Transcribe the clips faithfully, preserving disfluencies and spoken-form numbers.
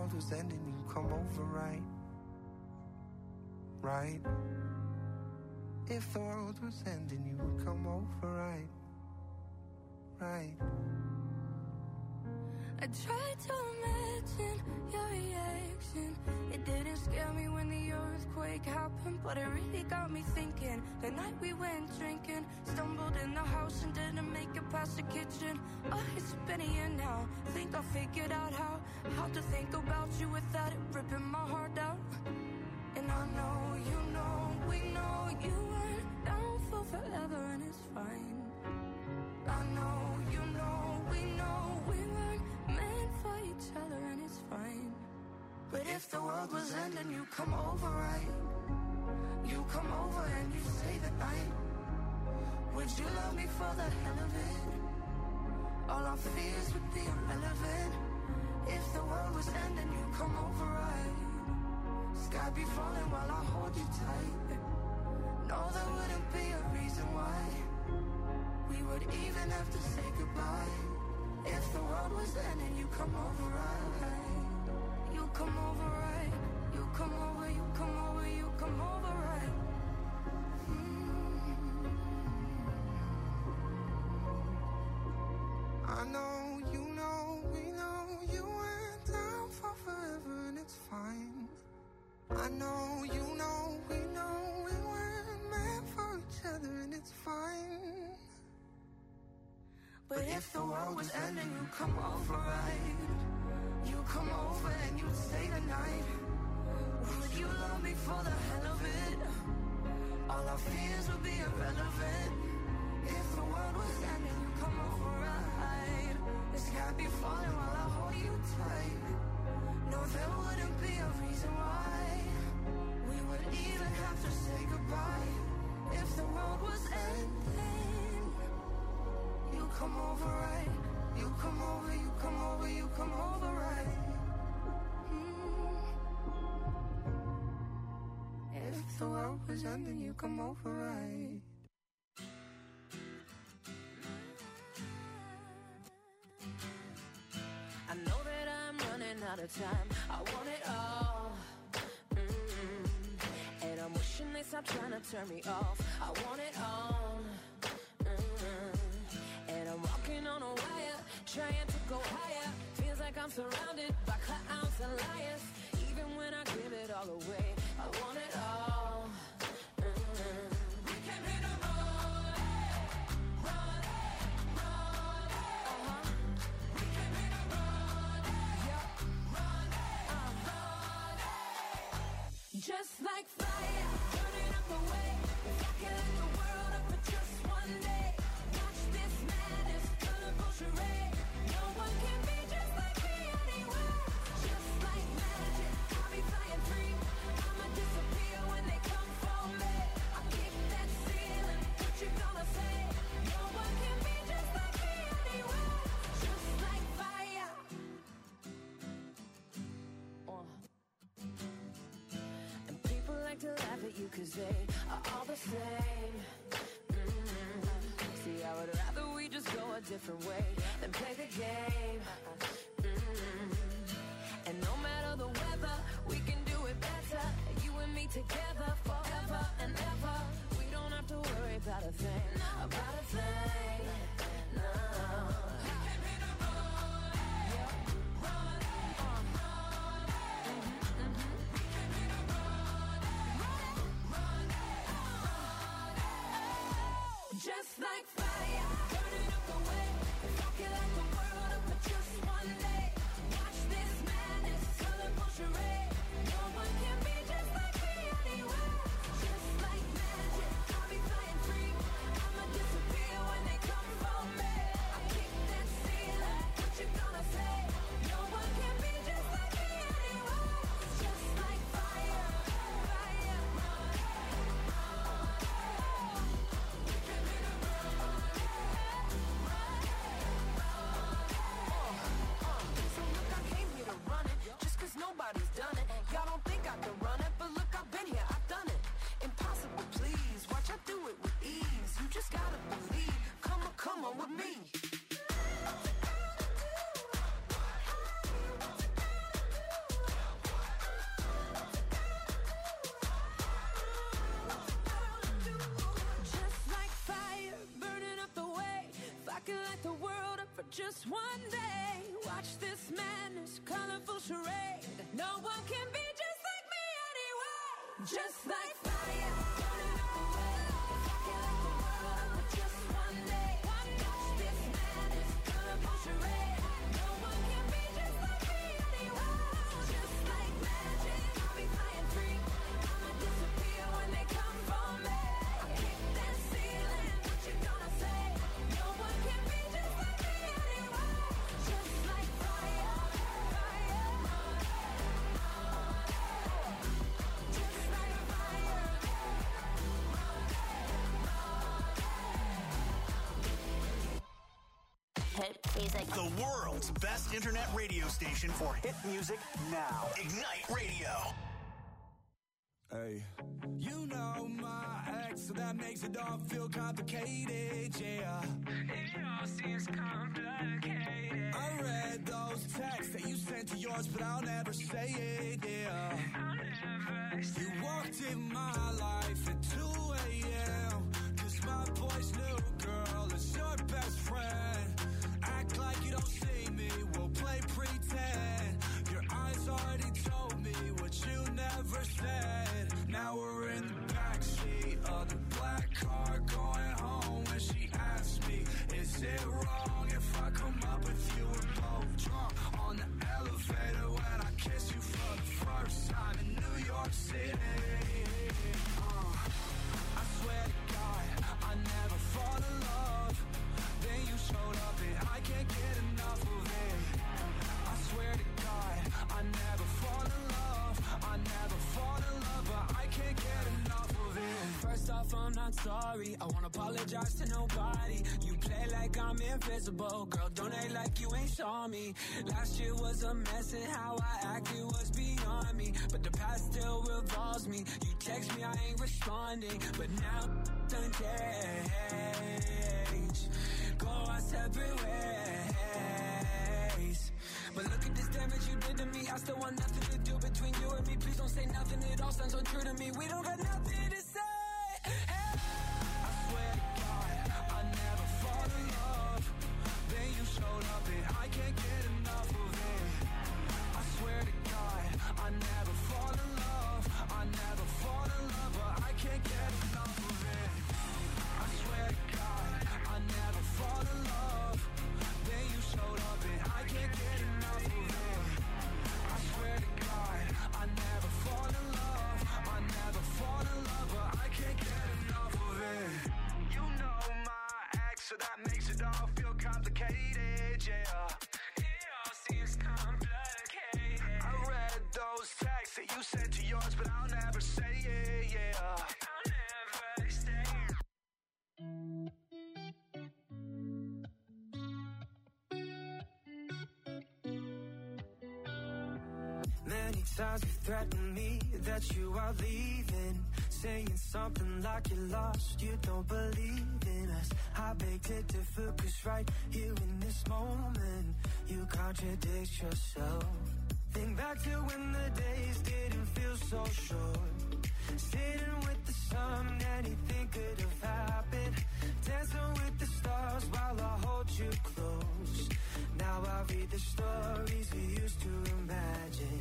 world was ending, you'd come over, right? Right? If the world was ending, you would come over, right? Right? I tried to imagine your reaction. It didn't scare me when the earthquake happened, but it really got me thinking. The night we went drinking, stumbled in the house and didn't make it past the kitchen. Oh, it's been a year now. Think I figured out how How to think about you without it ripping my heart out. And I know, you know, we know you weren't down for forever, and it's fine. I know, you know, we know we weren't meant for each other, and it's fine. But if the world was ending, you come over, right? You come over and you stay the night. Would you love me for the hell of it? All our fears would be irrelevant. If the world was ending, you come over, right? Sky be falling while I hold you tight. No, there wouldn't be a reason why we would even have to say goodbye. If the world was ending, you come over, right? You come over, right? You come over, you come over, you come over, right? Mm. I know, you know, we know you went down for forever, and it's fine. I know, you know, we know we weren't meant for each other, and it's fine. But if the world was ending, you come over, right? You come over and you stay the night. Would you love me for the hell of it? All our fears would be irrelevant. If the world was ending, you come over, right? The sky be falling while I hold you tight. No, there wouldn't be a reason why we would even have to say goodbye. If the world was ending, you come over, right? You come over, you come over, you come over, right? Mm. If the world was ending, you come over, right? I know that I'm running out of time. I want it all. Mm-hmm. And I'm wishing they stop trying to turn me off. I want it all. Mm-hmm. And I'm walking on a wire, trying to go higher. Feels like I'm surrounded by clowns and liars. Even when I give it all away, I want it all. Mm-hmm. We came here to run, run, run, uh-huh. We came here to run, yeah, run, uh-huh. Just like fire, burning up the way. If I can light the world up for just one day. Watch this madness, colorful charade. No one can be just like me anywhere. Just like magic, I'll be flying free. I'ma disappear when they come for me. I'll kick that ceiling, what you gonna say? No one can be just like me anywhere. Just like fire. Uh. And people like to laugh at you cause they are all the same. Mm-hmm. See, I would rather we just go a different way than play the game. Mm-hmm. And no matter the weather, we can do it better. You and me together forever and ever. We don't have to worry about a thing, about a thing. No. Just like fire, burning up the way. If I can light the world up for just one day. just one day. Watch this madness, colorful charade. No one can be just like me anyway. Just like fire, burning up the world. If I can light the world up with just one day. Watch this madness, colorful charade. No one can be just like me anyway. Just like magic, I'll be flying free. I'ma disappear when they come for me. I kick that ceiling, what you gonna say? No one can be just like me anyway. Just like fire, fire. Just like fire. Hit music. The world's best internet radio station for hit music now. Ignite Radio. Hey, you know my ex, so that makes it all feel complicated, yeah. It all seems complicated. I read those texts that you sent to yours, but I'll never say it, yeah. I'll never say it. You walked in my life at two a.m. Cause my boy's new girl is your best friend. Act like you don't see me, we'll play pretend. Your eyes already told me what you never said. Now we're in the backseat of the black car going home. When she asked me, is it wrong if I come up with you? We're both drunk on the elevator when I kiss you for the first time in New York City. Uh, I swear to God, I never fall in love. Then you showed up and I can't get enough of it. I swear to God, I never fall in love. I never fall in love, but I can't get enough of it. First off, I'm not sorry. I won't apologize to nobody. You play like I'm invisible. Girl, don't act like you ain't saw me. Last year was a mess and how I acted was beyond me. But the past still revolves me. You text me, I ain't responding. But now, done change. Go our separate ways. But look at this damage you did to me. I still want nothing to do between you and me. Please don't say nothing, it all sounds untrue to me. We don't got nothing to say. Hey. I swear to God, I never fall in love. Then you showed up and I can't get enough of it. I swear to God, I never fall in love. I never fall in love, but I can't get enough of it. I swear to God, I never fall in love. Then you showed up and I can't get enough of it. I swear to God, I never fall in love. I never fall in love, but I can't get enough of it. You know my ex, so that makes it all feel complicated, yeah. It all seems complicated. I read those texts that you sent to yours, but I'll never say it, yeah. I'll never say it. Many times you threaten me that you are leaving, saying something like you're lost, you don't believe in us. I beg to differ, cause right here in this moment, you contradict yourself. Think back to when the days didn't feel so short. Sitting with the sun, anything could have happened. Dancing with the stars while I hold you close. Now I read the stories we used to imagine.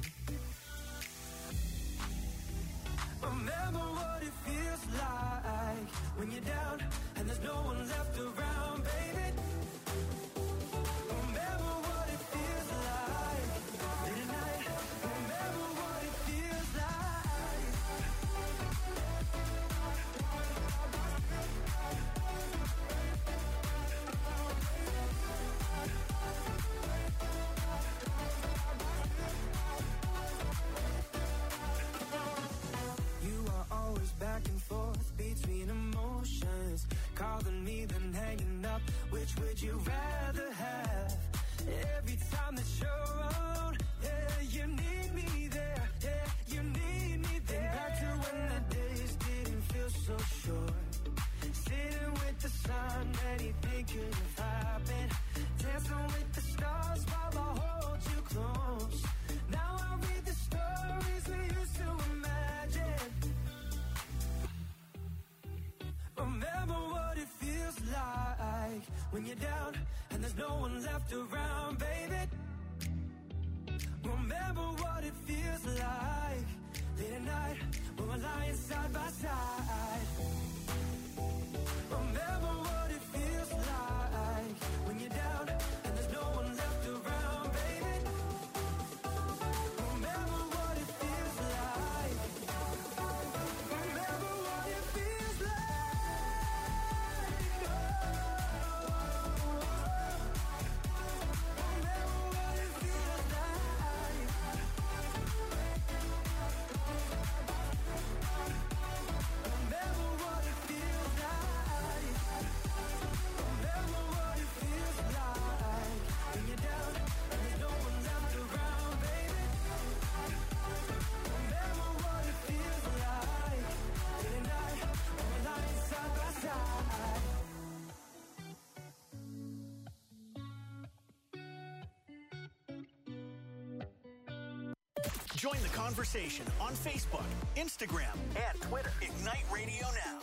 Remember what it feels like when you're down and there's no one left around, baby. Remember what it feels like late at night. Remember what it feels like. You are always back and forth between emotions, calling me then hanging up. Which would you rather have? Every time that you're around, yeah, you need me there, yeah, you need me there. Think back to when the days didn't feel so short. Sitting with the sun, anything could have happened. Dancing with the stars while I hold you close. Now I read the stories we used to imagine. Remember what it feels like when you're down and there's no one left around, baby. Remember what it feels like late at night when we're lying side by side. Remember what it feels like when you're down and there's no one left around, baby. Remember what it feels like. Remember what it feels like. Remember what it feels like. Remember what it feels like. Remember what it feels like when you're down and there's no one left around, baby. Remember what it feels like day and night when we're lying side by side. Join the conversation on Facebook, Instagram, and Twitter. Ignite Radio Now.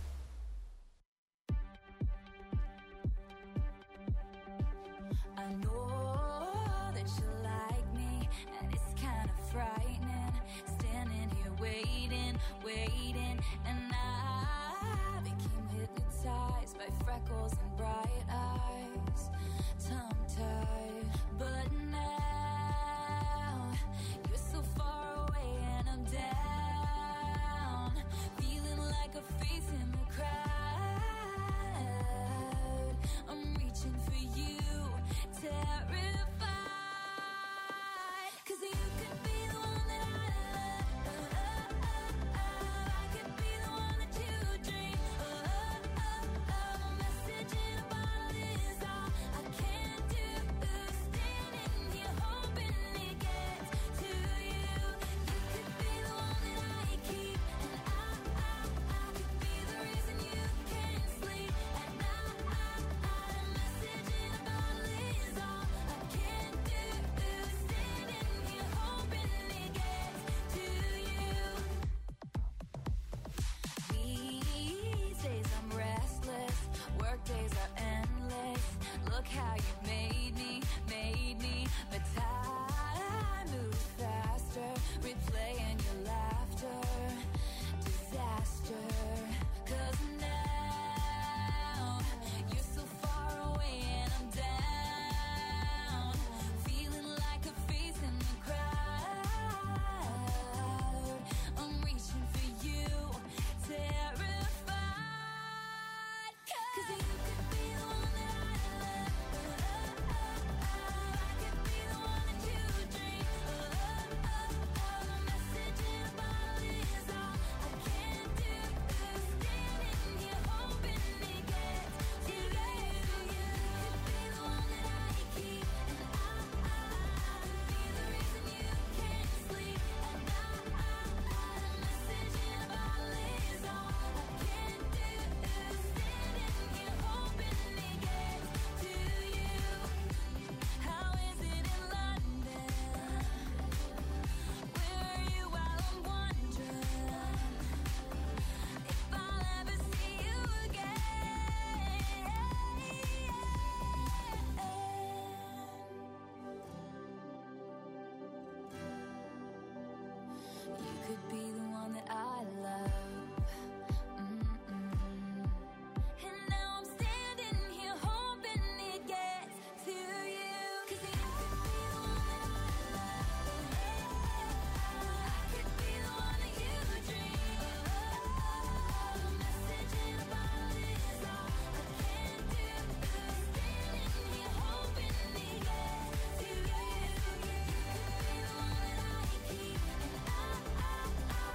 I know that you like me, and it's kind of frightening. Standing here waiting, waiting, and I became hypnotized by freckles and bright eyes, tongue-tied. But now you're so far away, and I'm down, feeling like a face in the crowd. I'm reaching for you, terrified, 'cause you could be the one that I love. I could be the one that you dream. A message in a bottle is all I can do. Standing here hoping it gets to you. You could be the one that I keep, and I, I, I could be the reason you can't sleep at night. A message in a bottle is all I can do. Standing here hoping it gets to you. These days I'm restless, work days are endless. Look how you made me, made me. But time moves faster, replaying your laughter. Disaster, 'cause now you're so far away and I'm down, feeling like a face in the crowd. I'm reaching for you, terrified, 'cause you could be the one that I love. I could be the one that you dream. A message in a bottle is all I can do. Standing here hoping it gets to you. You could be the one that I keep, and I, I, I could be the reason you can't sleep at night. A message in a bottle is all I can do. Standing here hoping it gets to you. How is it in London? Where are you while I'm wondering if I'll ever see you again? You could be the one that I love. Mm-mm. And now I'm standing here hoping it gets to you. 'Cause you could be the one that I love. I could be the one that you dream. A message in a bottle is all I can do. Standing here hoping it gets to you. You could be the one that I keep, and I, I, I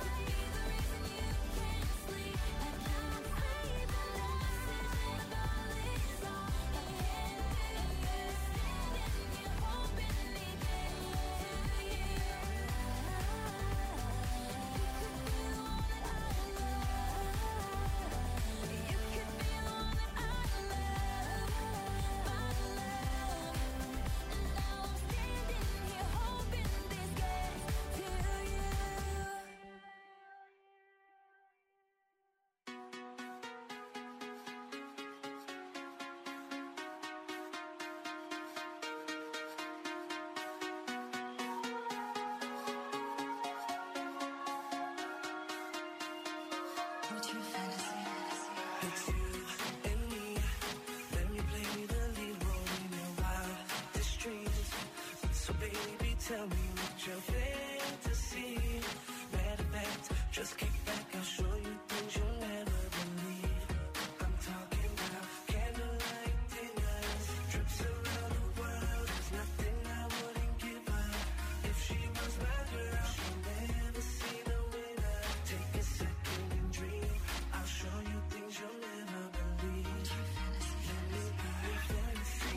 about your fantasy. Matter of fact, just kick back, I'll show you things you'll never believe. I'm talking about candlelight dinners, trips around the world. There's nothing I wouldn't give her. If she was my girl, she'll never see the winner. Take a second and dream. I'll show you things you'll never believe. Let me be your fantasy.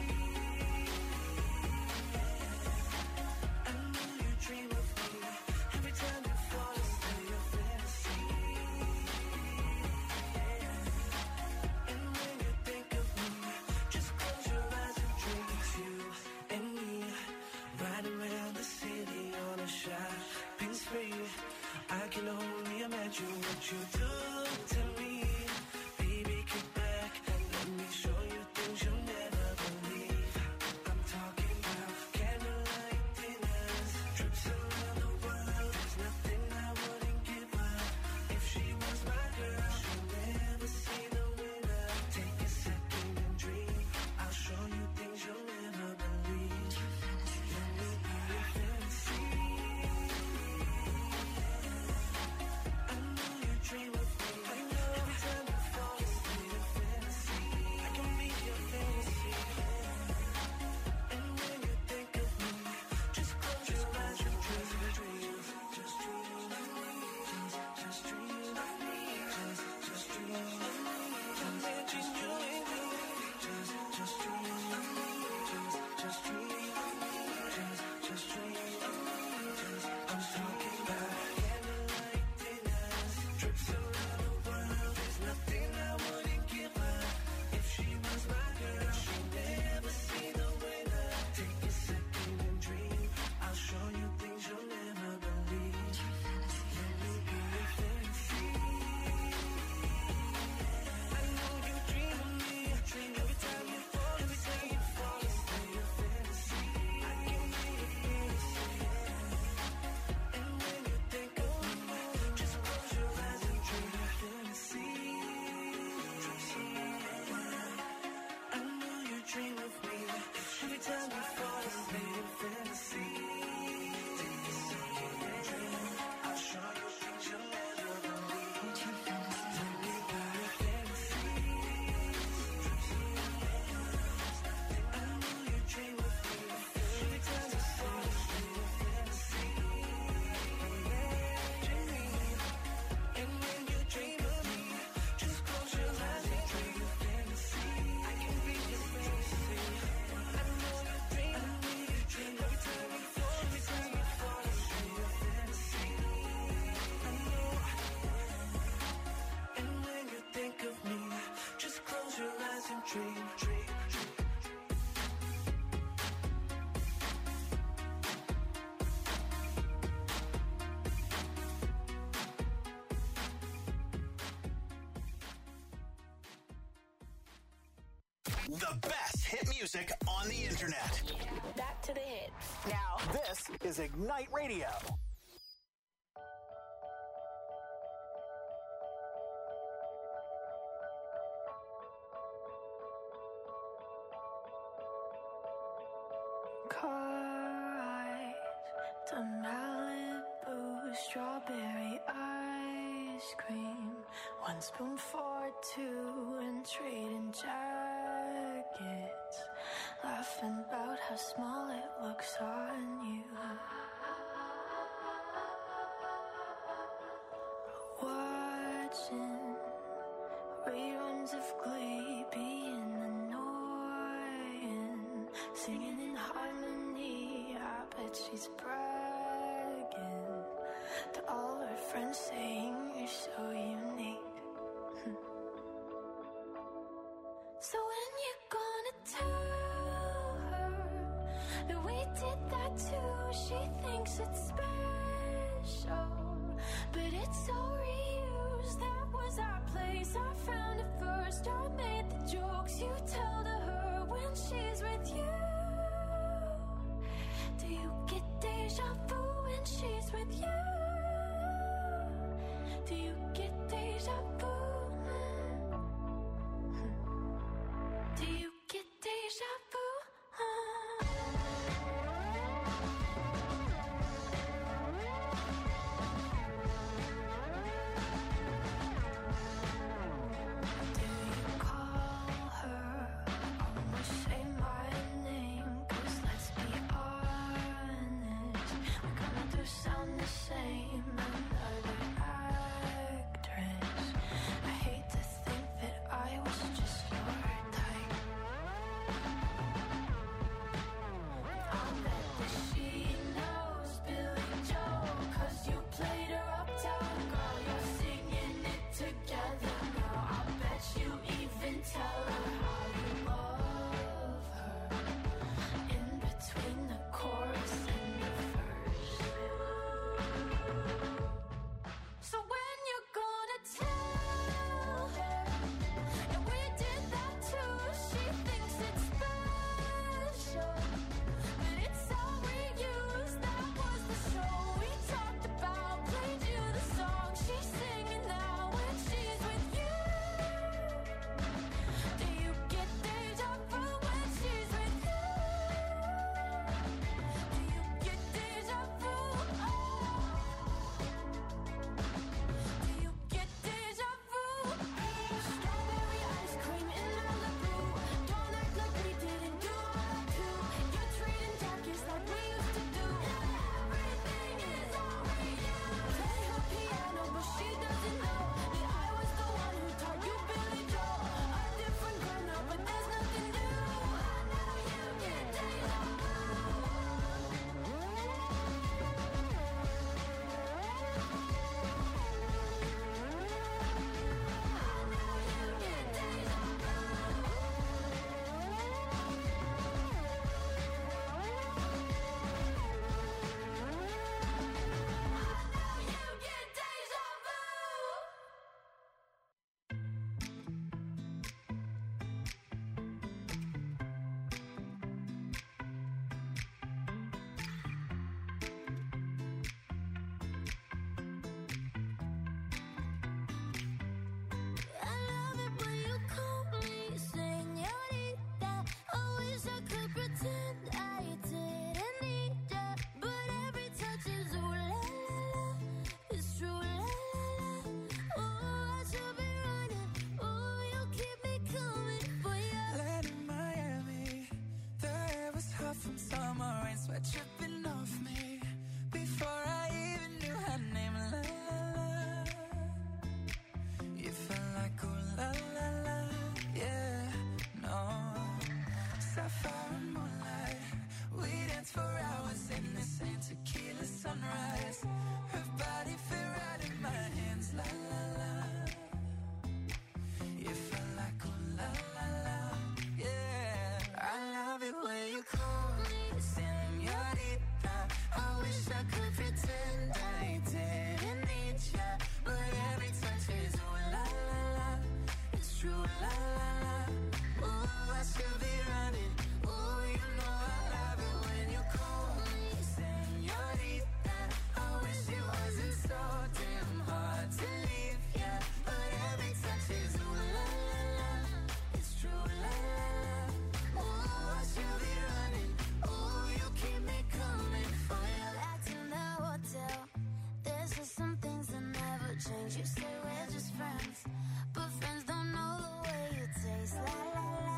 I know you dream of me. Every time you fall asleep, your fantasy. And when you think of me, just close your eyes and dream. It's you and me, riding around the city on a shopping spree. I can only imagine what you do to me. Baby, kick back and let me show you things you'll never believe. I'm talking about candlelight dinners, trips around the world. There's nothing I wouldn't give her. If she was my girl, she'll never see the winner. Take a second and dream. I'll show you things you'll never believe. Let me be your fantasy. I know you dream of me. Every time you fall asleep, your fantasy. I can be your fantasy. And when you think of me, just close your eyes and dream. Just dream of me. Just, just dream of me. Just, just dream of me. Imagine you and me. Just, just dream of me. Just, just dream of me. Just, just dream of me. Just, I'm talking about candlelight dinners, trips around the world. There's nothing I wouldn't give her. If she was my girl, she'll never see the winner. Take a second and dream. I'll show you things you'll never believe. Let me be your fantasy. I know you dream of me. Every time you fall, every time you fall asleep, your fantasy. I can be your fantasy. And when you think of me, just close your eyes and dream your fantasy. I know you dream of me. Every time you fall asleep, your fantasy. Take a second and dream. I'll show you things you'll never believe. Let me be your fantasy. I know you dream of me. Every time you fall asleep, your fantasy. And when you dream of me, just close your eyes and dream your fantasy. I can be your fantasy. I know you dream, I know you dream. Every time you fall, every time you fall asleep, your fantasy. I know. And when you think of me, just close your eyes and dream, dream, dream. The best hit music on the internet. Back to the hits. Now, this is Ignite Radio. Car eyes to Malibu, strawberry ice cream. One spoon for two and trading jackets. Laughing about how small it looks on you. Watching reruns of Glee, being annoying. Singing in harmony, I bet she's bragging to all her friends, saying you're so unique. So when you gonna tell her that we did that too? She thinks it's special, but it's so reused. That was our place, I found it first. I made the jokes you tell to her when she's with you. Do you get deja vu when she's with you? Do you get deja vu? Do you get deja vu? summer rain, sweat dripping off me. Before I even knew her name, la la la. You felt like ooh la la la, yeah, no. Sapphire and moonlight, we danced for hours in the same tequila sunrise. Her body fit right in my hands, la la la. You felt like ooh la la la, yeah. I love it when you call me señorita. I wish I could pretend I didn't need ya, but every touch is ooh la la la. It's true, la la la. Ooh, I should be running. Ooh, you know I love it when you call me señorita. I wish it wasn't so damn hard to leave ya, but every touch is ooh la la la. It's true, la la la. Ooh, I should be running. Ooh, you keep me coming for ya. Back in the hotel, there's just some things that never change. You say we're just friends, but friends don't know the way you taste. La la la.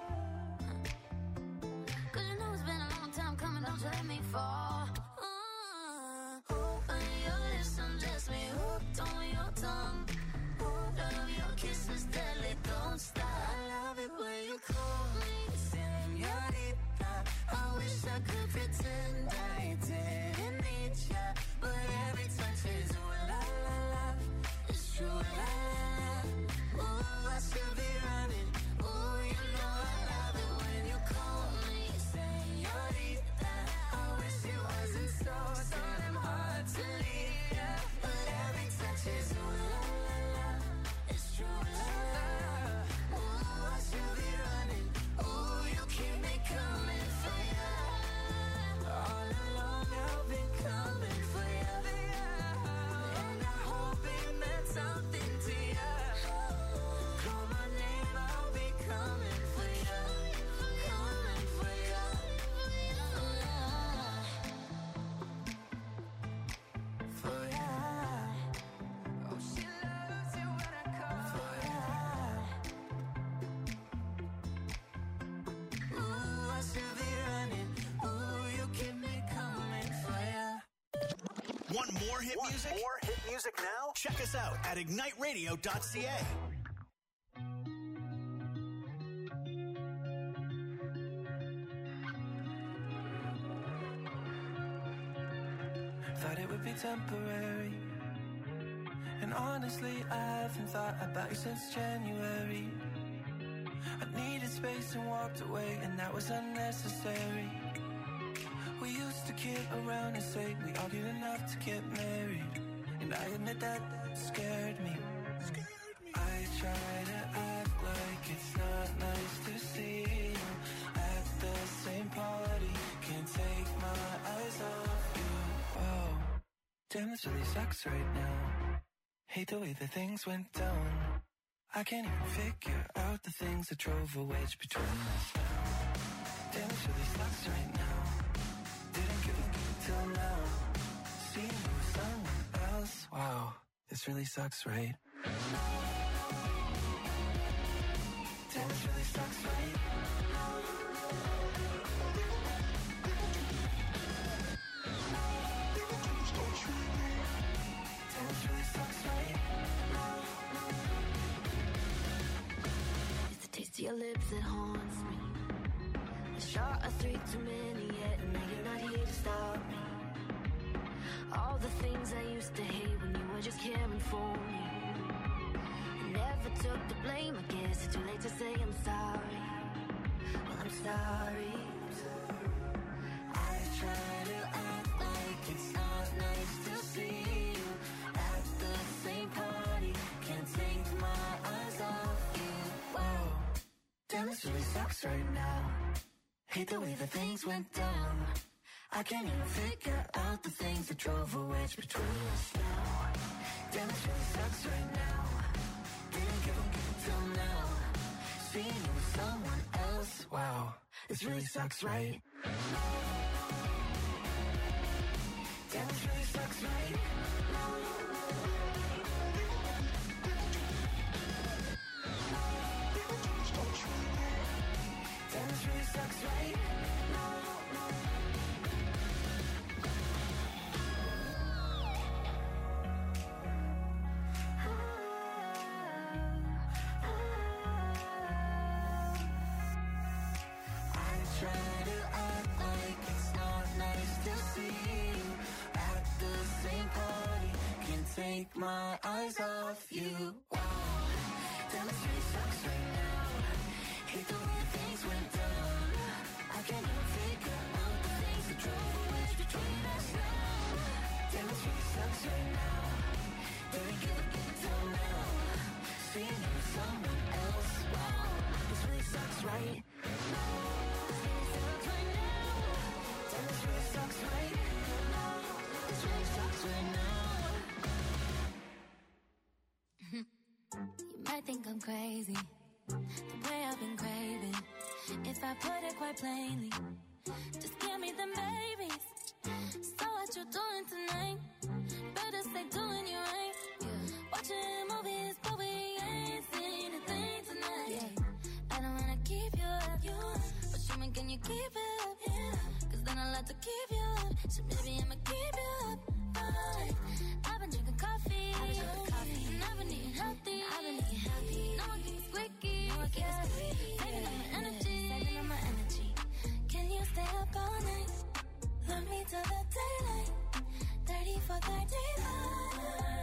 Cause you know it's been a long time coming, don't you let me fall. Uh, open your lips, undress me, hooked on your tongue. Love your kisses, deadly, don't stop. I love it when you call me señorita. I wish I could pretend I didn't need ya, but every touch is ooh la la la. It's true, la la la. Ooh, I should be running. Ooh, you know I love it when you call me señorita. I wish it wasn't so so damn hard to leave ya, but every touch is ooh la la la. It's true, la la la. Ooh, I should be running. Ooh, you keep me coming for ya. All along I've been coming for ya, and I hope it meant something to ya. Call my name, I'll be coming for ya, coming for ya. For ya. Oh, she loves it when I call for ya. Ooh, I should be running. Ooh, you keep me coming for ya. Want more hit music? More hit music now? Check us out at ignite radio dot c a. Thought it would be temporary, and honestly I haven't thought about you since January. I needed space and walked away, and that was unnecessary. We used to kid around and say we argued enough to get married, and I admit that scared me. I try to act like it's not nice to see you at the same party. Can't take my eyes off you. Whoa, damn, this really sucks right now. Hate the way that things went down. I can't even figure out the things that drove a wedge between us now. Damn, this really sucks right now. Didn't give a give till now. Seeing you with someone else. Wow, this really sucks, right? Damn, this really sucks, right? Damn, this really sucks, right? It's the taste of your lips that haunts me. A shot of three too many yet, and now you're not here to stop me. All the things I used to hate when you were just caring for me. I never took the blame, I guess it's too late to say I'm sorry. Well, I'm sorry. I try to act like it's not nice to see you at the same party. Can't take my eyes off you. Whoa, damn, this really sucks right now. Hate the way that things went down. I can't even figure out the things that drove a wedge between us now. Damn, this really sucks right now. Didn't give a give till now. Seeing you with someone else. Wow, this really sucks, right? Damn, this really sucks, right? Damn, this really sucks, right? still see you at the same party. Can't take my eyes off you. Wow, damn, it really sucks right now. Hate the way things went down. I can't even figure out the things that drove a wedge between us now. Damn, it really sucks right now. Don't give a till now. Seeing you with someone else. Wow, this really sucks right now. This really sucks right now. Damn, this really sucks right now. This really sucks right now. You might think I'm crazy, the way I've been craving. If I put it quite plainly, just give me them babies. So what you doing tonight? Better stay doing you right. Watching movies, but we ain't seen a thing tonight. Yeah. I don't wanna keep you up, you up. But show me, can you keep it up? Yeah. Cause then I'll have to keep you up. So maybe I'ma keep you up. Alright. I've been drinking coffee, I've been drinking coffee. And I've been eating healthy, I've been eating healthy. No one keeps squeaky, no one keeps squeaky. Saving up my energy, saving up my energy. Can you stay up all night? Love me till the daylight. thirty for thirty-five.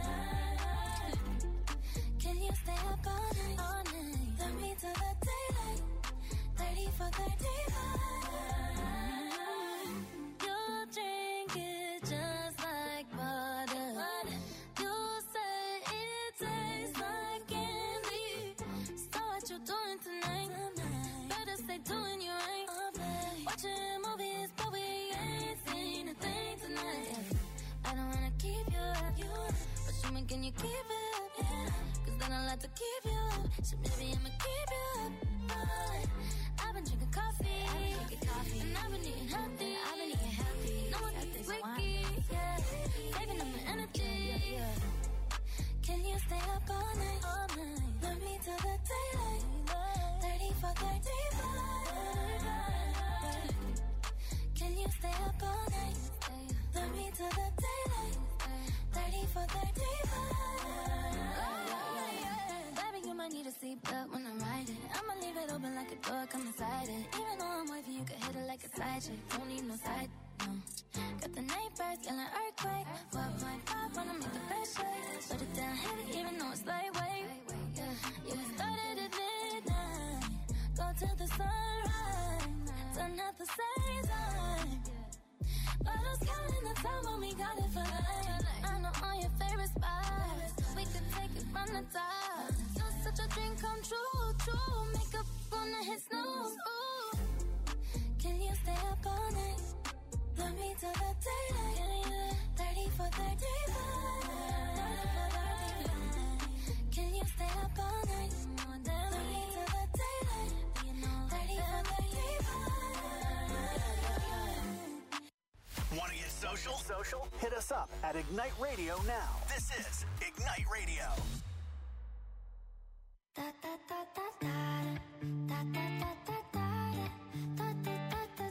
Can you stay up all night? All night. Love me till the daylight. thirty for thirty-five. You drink it just like water. You say it tastes like candy. So what you doing tonight? Better stay doing you right. Watching movies, but we ain't seen a thing tonight. I don't wanna keep you up, you up. But show me, can you keep it up? Yeah. Cause then I'll have to keep you up. So maybe I'ma keep you up. Alright. I've been drinking coffee, I've been drinking coffee. And I've been eating healthy, I've been eating healthy. No one keeps wiki, yeah. Saving up my energy, yeah, yeah. Can you stay up all night? All night. Love me till the daylight. thirty for thirty-five. Can you stay up all night? Love me till the daylight. thirty for thirty-five. Baby, you might need a seatbelt when I'm riding. I'ma leave it open like a door, come inside it. Even though I'm wifey, you can hit it like a side chick. Don't need no side, no. Got the night birds, yelling earthquake. four point five, wanna make the best shake. Put it down heavy, even though it's lightweight. Yeah, yeah, started at midnight. Go till the sunrise. Done at the same time. But I was counting the time when we got it for life. I know all your favorite spots. We could take it from the top. You're such a dream come true, true. Makeup gonna hit snooze. Ooh. Can you stay up all night? Love me till the daylight. thirty for thirty-five. Can you stay up all night? Love me till the daylight. thirty for thirty-five. Want to get social? Social? Hit us up at Ignite Radio now. This is Ignite Radio. Da da da da da da da da da da da da da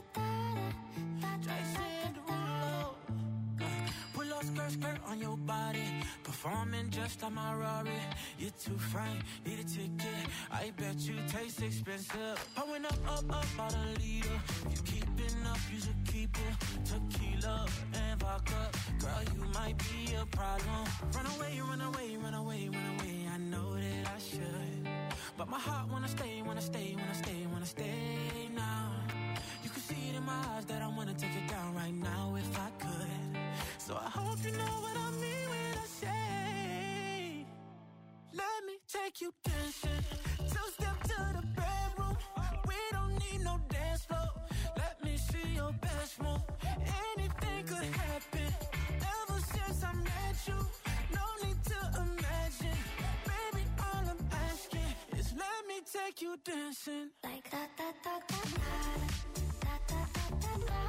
da. Pull up skirt, skirt on your body. Performing just like my Rari. You're too fine, need a ticket. I bet you taste expensive. Pouring up, up, up, out a leader. If you keeping up, you should keep it. Tequila and vodka. Girl, you might be a problem. Run away, run away, run away, run away. I know that I should. But my heart wanna stay, wanna stay, wanna stay, wanna stay now. You can see it in my eyes that I wanna take it down right now if I could. So I hope you know what I mean when I say, let me take you dancing. Two step to the bedroom. We don't need no dance floor. Let me see your best move. Anything could happen. Ever since I met you, no need to imagine. Baby, all I'm asking is let me take you dancing. Like da da da da da da da da da da.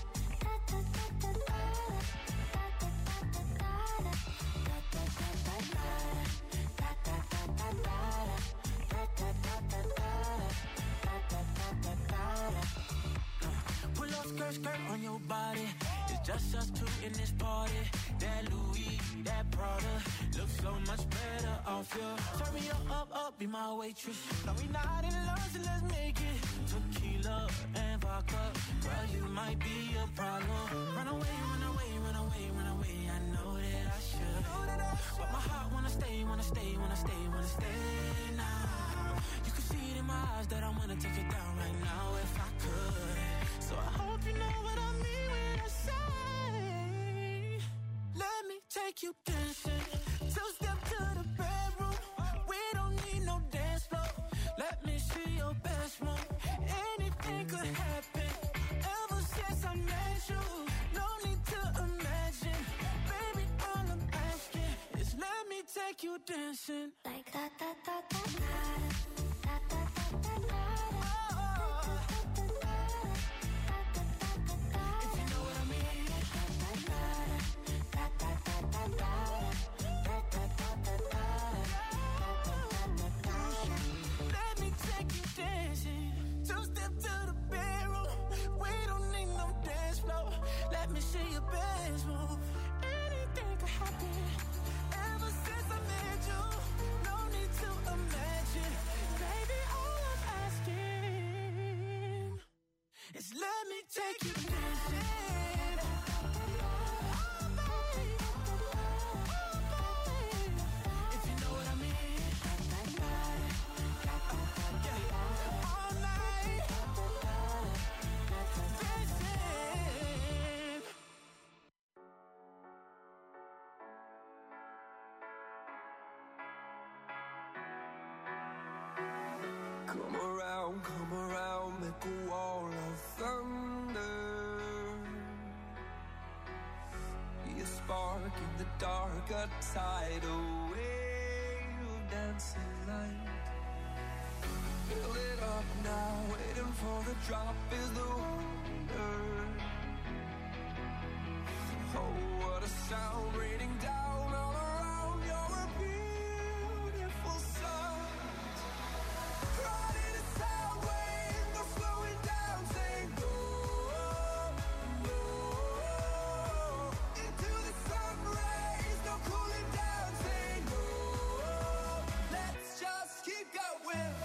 Pull up skirt, skirt on your body. It's just us two in this party. That Louis, that Prada, Look so much better off you. Turn me up, up, up, be my waitress. No, we not in love, so let's make it tequila and vodka. Girl, you might be a problem. Run away, run away, run away, run away. I know that I should, but my heart wanna stay, wanna stay, wanna stay, wanna stay now. You can see it in my eyes that I wanna take it down right now if I could. So I hope you know what I mean when I say, let me take you dancing. Two step to the bedroom. We don't need no dance floor. Let me see your best move. Anything could happen. Ever since I met you, no need to imagine. Baby, all I'm asking is let me take you dancing. Like da da da da da da da da da da. If you know what I mean. Let me take you dancing. Two step to the bedroom. We don't need no dance floor. Let me see your best move. Anything could happen. Ever since I met you, no need to imagine. Baby, all I'm asking is let me take you dancing. If you know what I mean. Yeah. All night. Dancing. Come around, come around, make a wall of thunder. Be a spark in the dark, a tidal wave of dancing light. Fill it up now, waiting for the drop is the wonder. Oh, what a sound raining down all around. You're a beautiful sight. Riding a sound wave, no slowing down, saying go, go. Into the sun rays, no cooling down, saying go. Let's just keep going.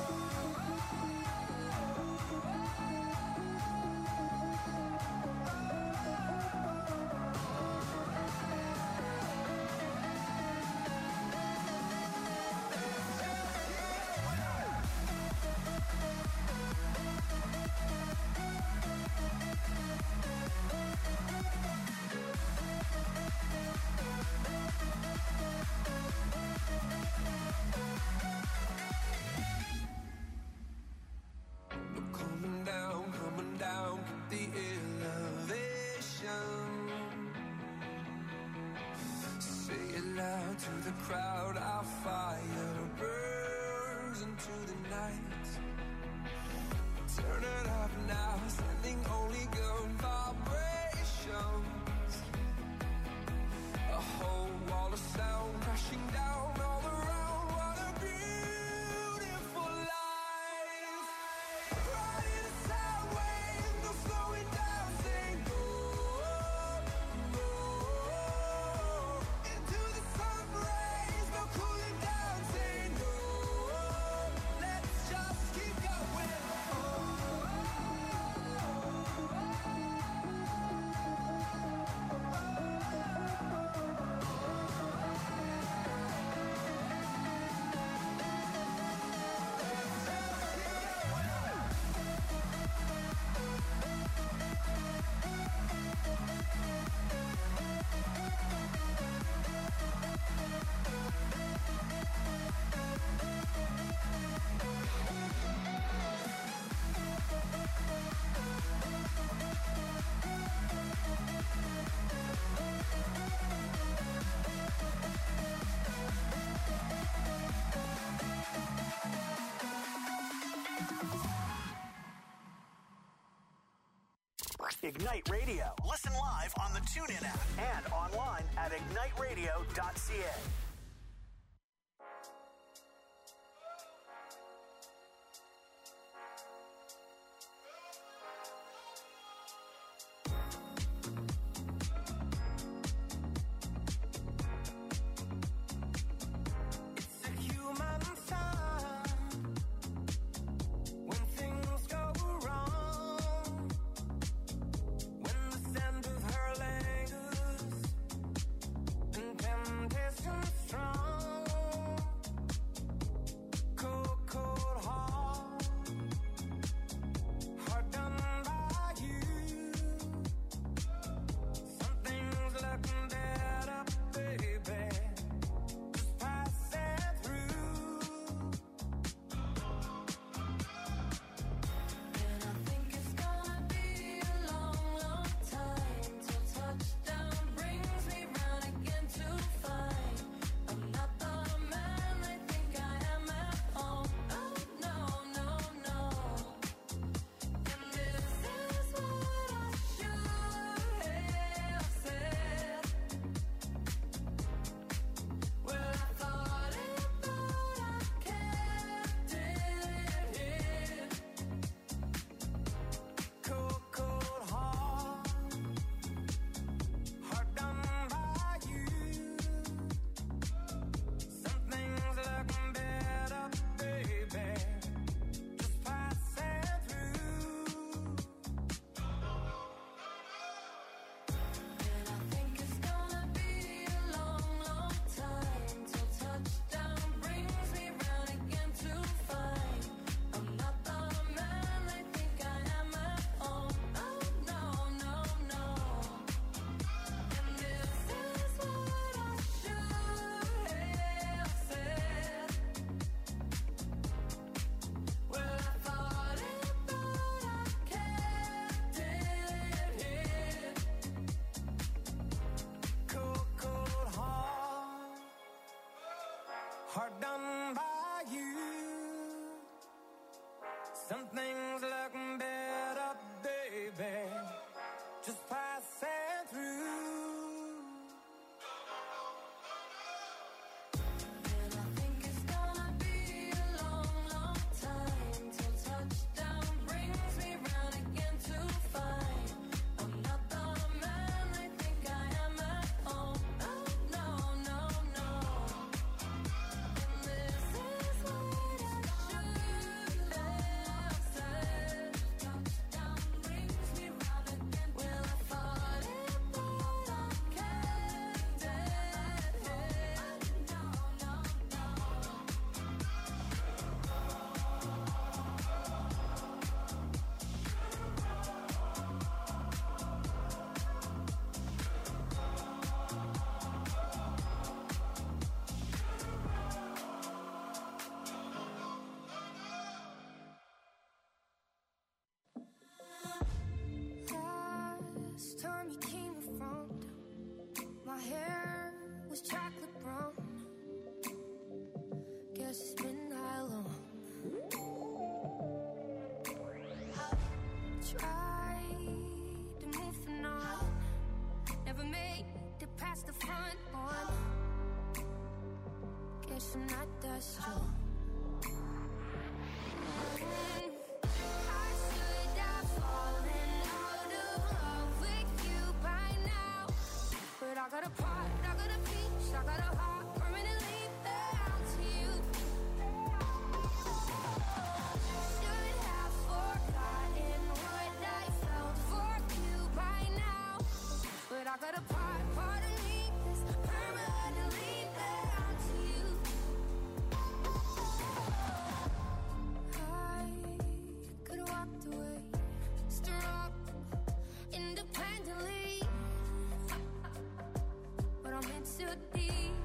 Coming down, coming down, keep the elevation. Say it loud to the crowd, our fire burns into the night. Turn it up now, sending only good vibrations. A whole wall of sound crashing down all around. What a beautiful life. Riding a sound wave, no slowing down, saying go, go. Into the sun rays, no cooling down, saying go. Let's just keep going. Ignite Radio. Listen live on the TuneIn app and online at ignite radio dot c a. hard done by you. Some things look better, baby, just passing through. And I think it's gonna be a long, long time till touchdown brings me round again to find I'm not the man I think I am at home. No, no, no, no. And this is what I should have said. Touchdown brings me round again. Well, I thought it, but I can't dead. No, no, no. Last time you came around, my hair was chocolate brown. Guess it's been that long. Tried to move on, never made it past the front one. Guess I'm not that strong. I should have fallen out of love with you by now. But I got a part, I got a piece, I got a heart permanently bound to you. Should have forgotten what I felt for you by now. But I got a part, part of me that's permanently bound to you. I could have walked away, strong, independently. But I'm in too deep.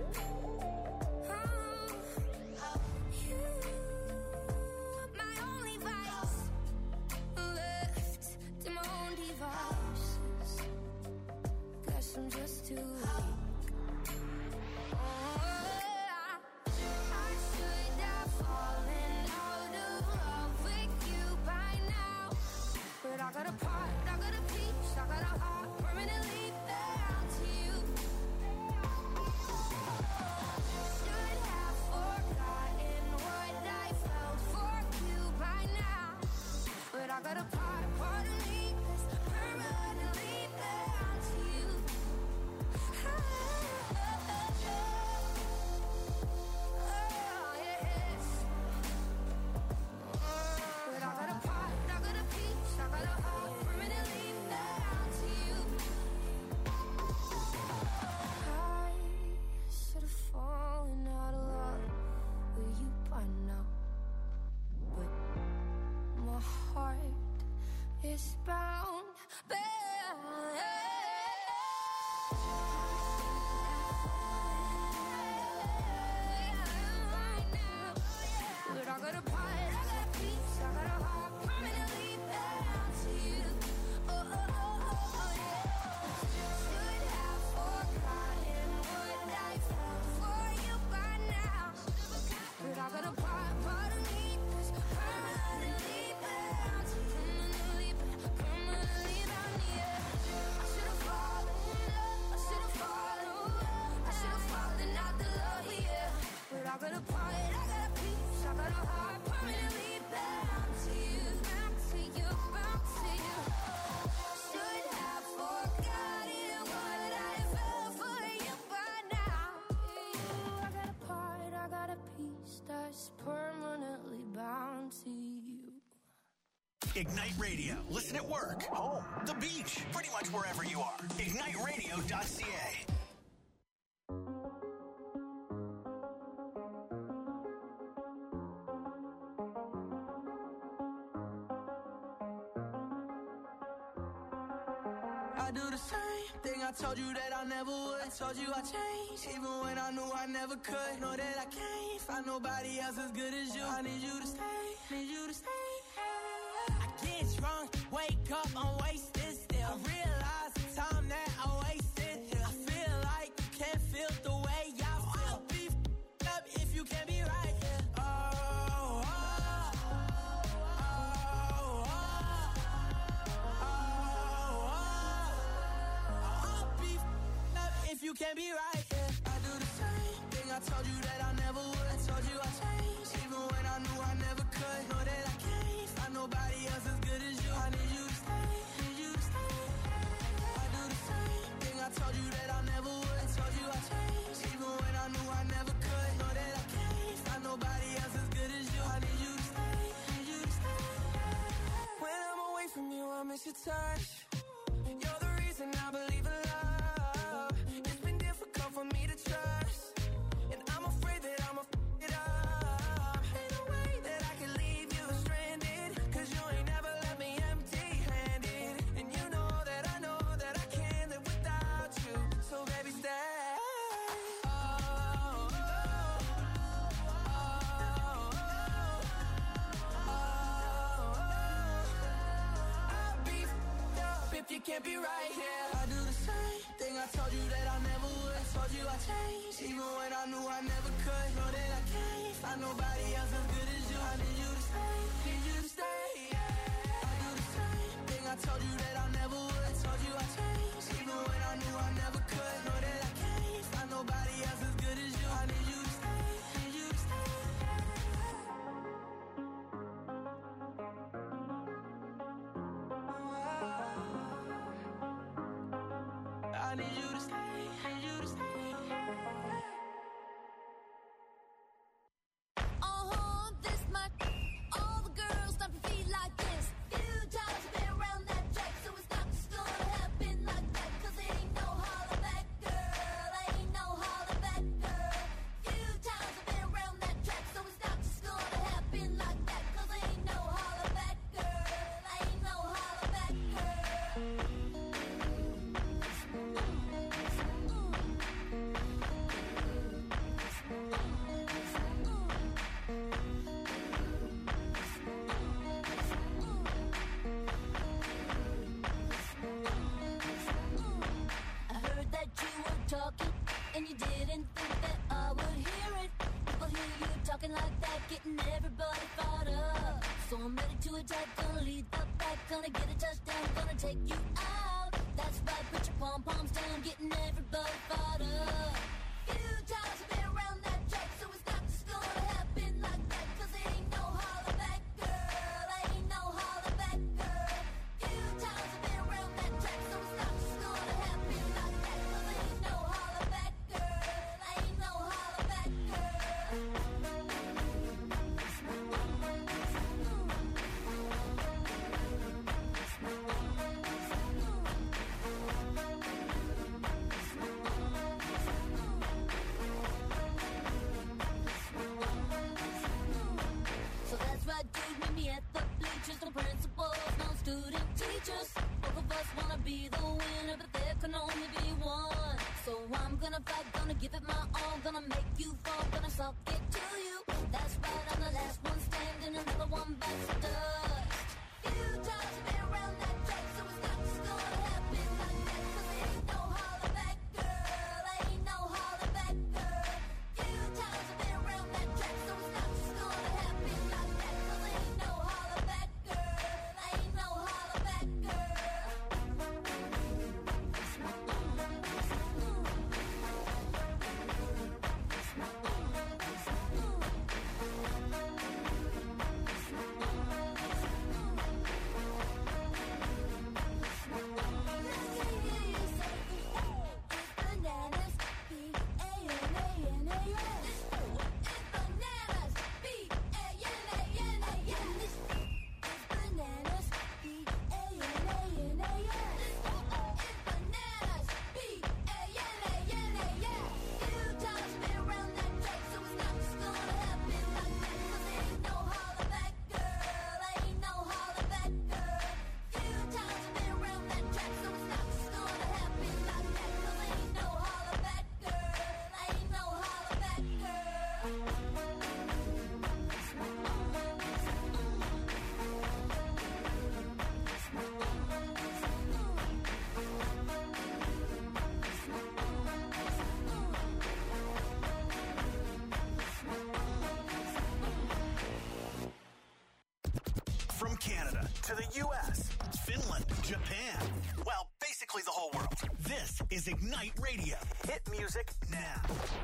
Oh, you, my only vice, left to my own devices. Guess I'm just too weak. Oh, I should have fallen out of love with you by now. But I got a part, I got a piece, I got a heart permanently bound to you. Should have forgotten what I felt for you by now. But I got a part, part of me that's permanently bound to you. Oh, yes. But I got a part, I got a piece, I got a heart permanently bound to you. I should have fallen out of love with you by now. But my heart is bound, but I got a part, I got a piece, I got a heart permanently bound to you. Oh, oh, oh, oh, oh, yeah. Should have forgotten what I felt for you by now. But I got a part, part of me that's permanently bound, permanently, permanently bound, yeah. I should have fallen in love, I should have fallen, I should have fallen out the love, yeah. But I got a part, I got a piece, I got a heart permanently bound to you, bound to you, bound to you. Should have forgotten what I felt for you by now. I got a part, I got a piece that's permanently bound to you. Ignite Radio. Listen at work, home, the beach, pretty much wherever you are. ignite radio dot c a. I do the same thing I told you that I never would. I told you I changed, even when I knew I never could. Know that I can't find nobody else as good as you. I need you to stay, need you to stay. I get drunk, wake up, I'm wasted still. I realize the time that I wasted here. I feel like you can't feel the way I feel. I'll be f***ed up if you can't be right, yeah. I do the same thing I told you that I never would. I told you I changed, even when I knew I never could. Know that I can't find nobody else as good as you. I need you to stay, need you to stay. I do the same thing I told you that I never would. I told you I changed, even when I knew I never could. Know that I can't find nobody else as good as you. I need you to stay, need you to stay. When I'm away from you, I miss your touch. You're the reason I believe in love. It's been difficult for me to trust, and I'm afraid that I'ma f*** it up. Ain't no way that I can leave you stranded, cause you ain't never left me empty-handed. And you know that I know that I can't live without you. So baby, stay. Oh, oh, oh, oh, oh. I'll be f***ed up if you can't be right here. I do the same thing I told you that I never would. I told you I changed, even when I knew I never could. Know that I can't find nobody else as good as you. I need you to stay, need you to stay, yeah. I do the same thing I told you that I never would. I told you I changed, even when I knew I never could. Know that I can't find nobody else as good as you. I need you to stay, need you to stay. I need you to stay, need you to stay. Uh-huh, this my all the girls stop to feel like this. Few times I've been around that track, so it's not just gonna happen like that. Cause it ain't no holler back, girl. Ain't no holler back, girl. Few times I've been around that track, so it's not just gonna happen like that. Cause it ain't no holler back, girl. Ain't no holler back, girl. I heard that you were talking, and you didn't think that I would hear it. People hear you talking like that, getting everybody fired up. So I'm ready to attack, gonna lead the pack, gonna get a touchdown, gonna take you out. That's right, put your pom-poms down, getting everybody fired up. Few times I've been around that track, so it's not just gonna happen like that. Cause it ain't no holler back, girl. Ain't no holler back, girl. Few times I've been around that track, so it's not just gonna happen like that. Cause it ain't no holler back, girl. Ain't no holler back, So that's right, dude, meet me at the bleachers. No principals, no student teachers. Both of us wanna be the winner, but there can only be one. So I'm gonna fight, gonna give it my all, gonna make you fall, gonna suck it to you. That's right, I'm the last one standing, another one bites the dust. Few times I've been around that track, so it's not just gonna happen like that. Cause it ain't no holler back, girl. Ain't no holler back, girl. Few times I've been around that track, so it's not just gonna happen like that. Cause it ain't no holler back, girl. Ain't no holler back, girl. Ignite Radio. Hit music now.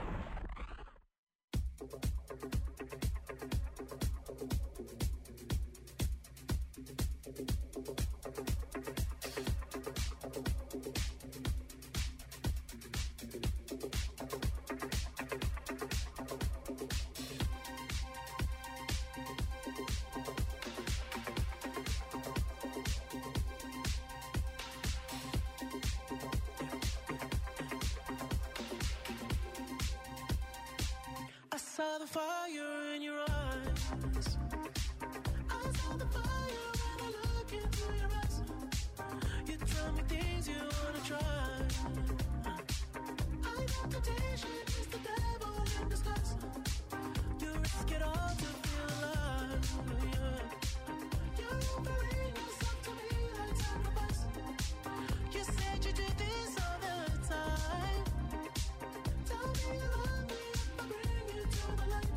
I saw the fire in your eyes. I saw the fire when I look into your eyes. You tell me things you wanna try. I know temptation is the devil in disguise. You risk it all to feel alive. Yeah. You're offering yourself to me like sacrifice. You said you do this all the time. Tell me you love me if I bring you to the light.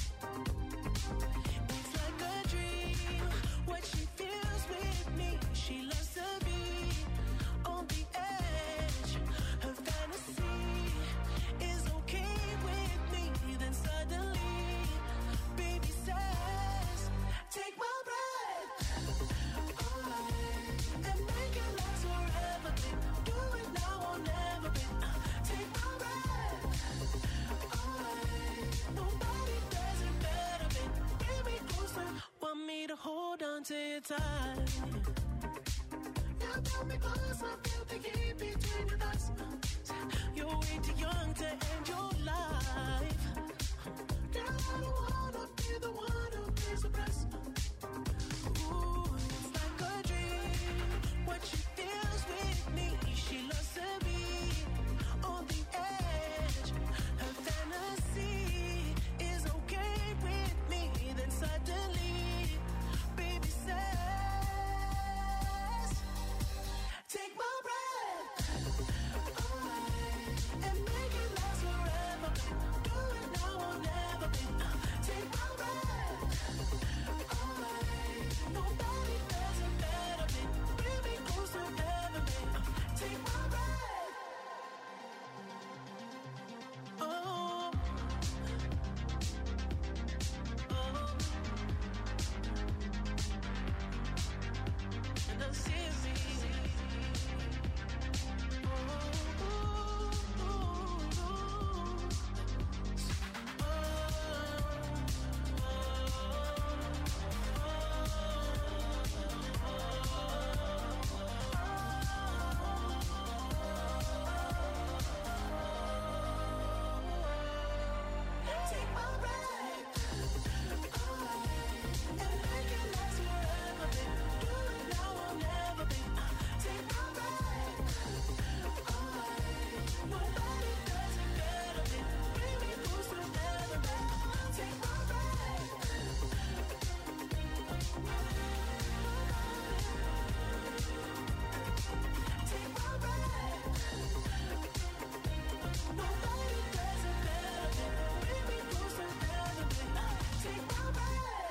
It's like a dream, what she feels with me. She loves to be on the edge. Her fantasy is okay with me. Then suddenly, baby says, take my breath away and make it last forever. Do it now or never. Take my breath away. Nobody does it better. Bring me closer. Want me to hold on to your tight. You pull me close, I feel the heat between your thighs. You're way too young to end your life. Girl, I don't wanna be the one who pays the price. Ooh, it's like a dream, what she feels with me. She loves to be on the edge. Her fantasy is okay with me. Then suddenly, baby says, take my breath away and make it last forever. Do it now or never. Take my breath away. Nobody does it better. Bring me closer ever. Take my breath. Oh. Oh. And I see me. Take my breath away and make it last forever. Do it now or never. Take my breath away. Nobody does it better. Bring me closer ever. Take my breath. Take my breath. Nobody does it better. Bring me closer ever. Take my breath.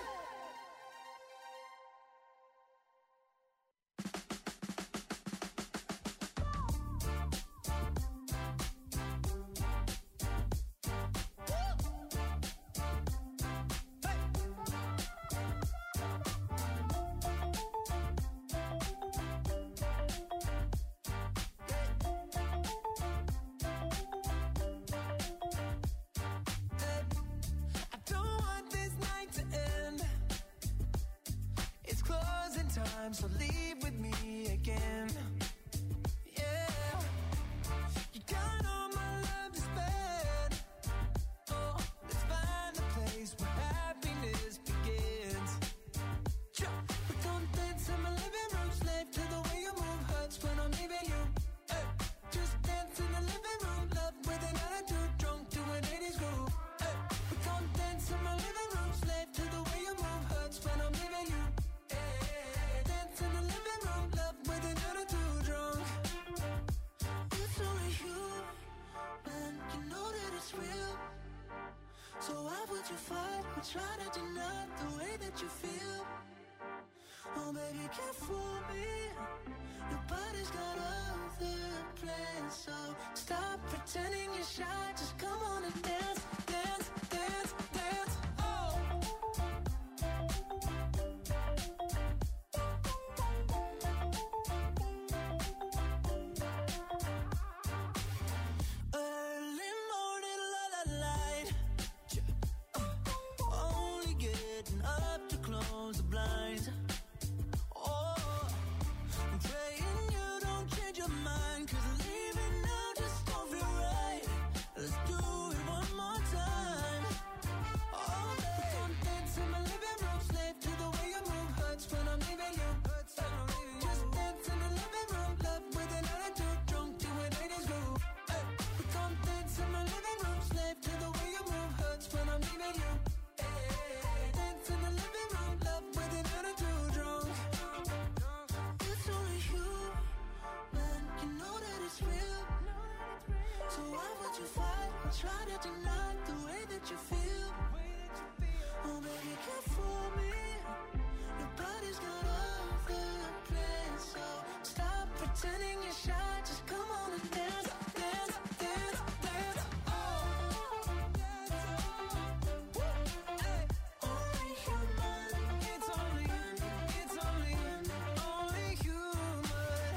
I don't want this night to end. It's closing time, so leave with me again. Yeah, you got all my love to spend. Oh, let's find a place where happiness begins. Sure, we don't dance in my living room, slave to the way you move. Hurts when I'm leaving you. Hey, just dance in the living room, love with an attitude, drunk to an eighties groove. Hey, we don't dance in my living room, slave to the way you move. Hurts when I'm leaving you. Hey, dance in the living room, love with an attitude, drunk. It's only you, man, you know that it's real. So why would you fight or try to deny the way that you feel? Oh, baby, can't fool me. Nobody's got other plans, so stop pretending you're shy. Just come on and dance, dance, dance, dance. Oh. Early morning, la la light. Uh, only getting up to close the blinds. Oh, I'm praying you don't change your mind, 'cause leaving now just don't feel right. Let's do it one more time. Oh, baby, don't dance in my living room, slave to the way you move. Hurts when I'm leaving you. Hurts when I'm leaving you. Just dance in the living room, love with an attitude, drunk to a ladies' groove. Hey, but don't dance in my living room, slave to the way you move. Hurts when I'm leaving you. Hey, dance in the living room, love with an attitude, drunk. It's only you, man. You know that it's real. So why would you fight or try to deny the way that you feel? Oh, baby, can't fool me. Nobody's got other plans, so stop pretending you're shy. Just come on and dance, dance, dance, dance. Oh, hey. Only human. It's only, it's only, only human.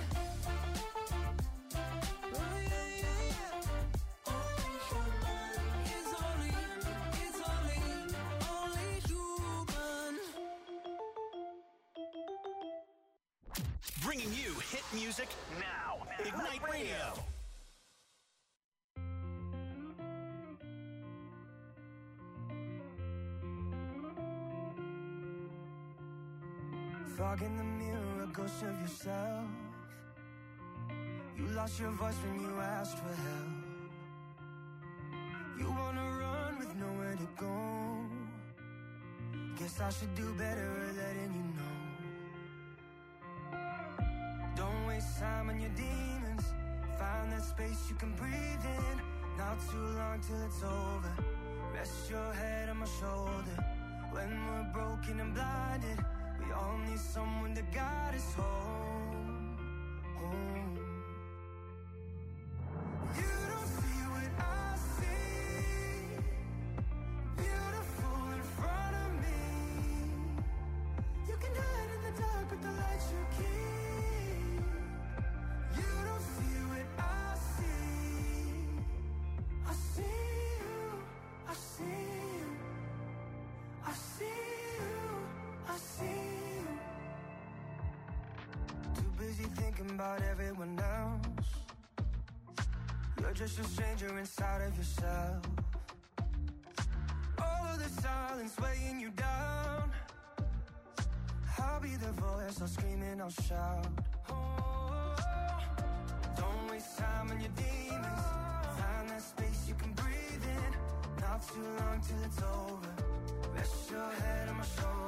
Oh, yeah, yeah, yeah. Only human. It's only, it's only, only human. Bringing you hit music now. Ignite Radio. Fog in the mirror, a ghost of yourself. You lost your voice when you asked for help. You wanna run with nowhere to go. Guess I should do better at letting you know. Don't waste time on your demons. Find that space you can breathe in. Not too long till it's over. Rest your head on my shoulder. When we're broken and blinded, we all need someone to guide us home, home. You don't see what I see. Beautiful in front of me. You can hide in the dark with the lights you keep. You don't see what I see. I see you, I see you, I see you, I see you. Too busy thinking about everyone else. You're just a stranger inside of yourself. All of the silence weighing you down. I'll be the voice, I'll scream and I'll shout. Oh, don't waste time on your demons. Find that space you can breathe in. Not too long till it's over. Rest your head on my shoulder.